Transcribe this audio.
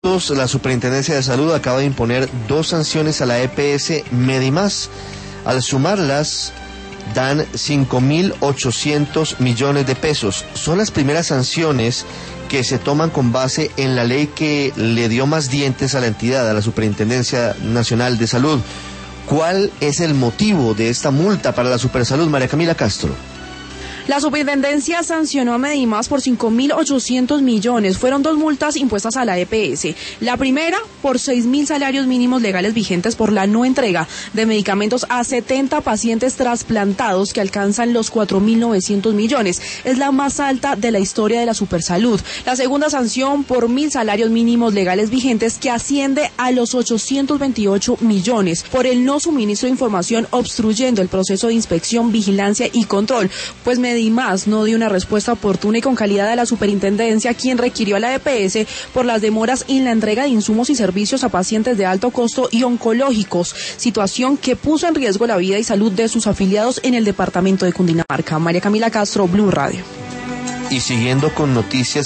La Superintendencia de Salud acaba de imponer 2 sanciones a la EPS Medimás. Al sumarlas, dan 5.800 millones de pesos. Son las primeras sanciones que se toman con base en la ley que le dio más dientes a la entidad, a la Superintendencia Nacional de Salud. ¿Cuál es el motivo de esta multa para la Supersalud, María Camila Castro? La superintendencia sancionó a Medimás por 5.800 millones. Fueron 2 multas impuestas a la EPS. La primera, por 6.000 salarios mínimos legales vigentes por la no entrega de medicamentos a 70 pacientes trasplantados, que alcanzan los 4.900 millones. Es la más alta de la historia de la Supersalud. La segunda sanción, por 1.000 salarios mínimos legales vigentes, que asciende a los 828 millones por el no suministro de información, obstruyendo el proceso de inspección, vigilancia y control. Pues Medimás no dio una respuesta oportuna y con calidad a la superintendencia, quien requirió a la EPS por las demoras en la entrega de insumos y servicios a pacientes de alto costo y oncológicos, situación que puso en riesgo la vida y salud de sus afiliados en el departamento de Cundinamarca. María Camila Castro, Blue Radio. Y siguiendo con noticias